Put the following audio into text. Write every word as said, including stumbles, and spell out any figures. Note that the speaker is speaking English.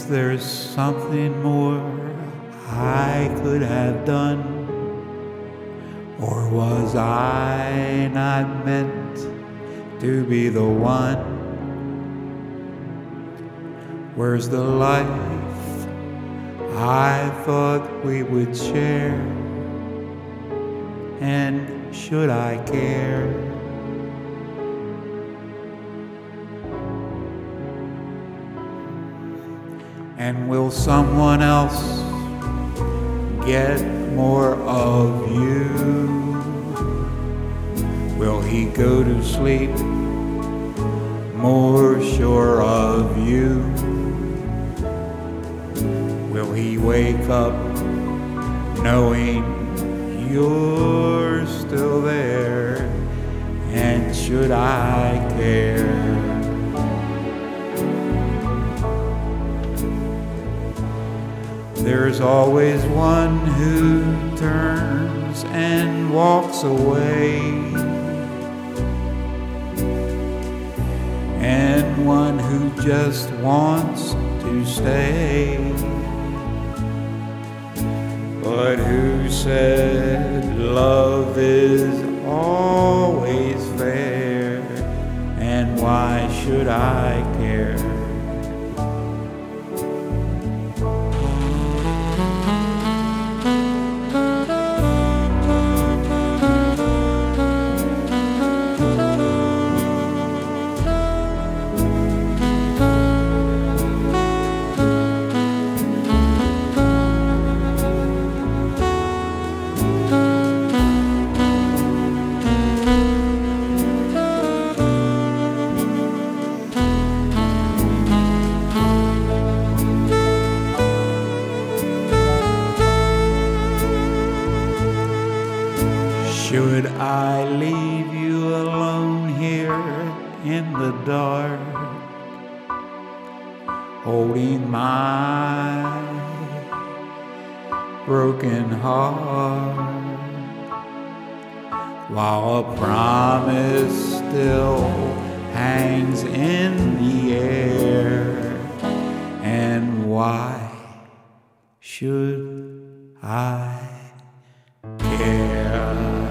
Was there something more I could have done? Or was I not meant to be the one? Where's the life I thought we would share? And should I care? And will someone else get more of you? Will he go to sleep more sure of you? Will he wake up knowing you're still there? And should I care? There's always one who turns and walks away, and one who just wants to stay. But who said love is always fair? And why should I care? Should I leave you alone here in the dark, holding my broken heart, while a promise still hangs in the air? And why should I care?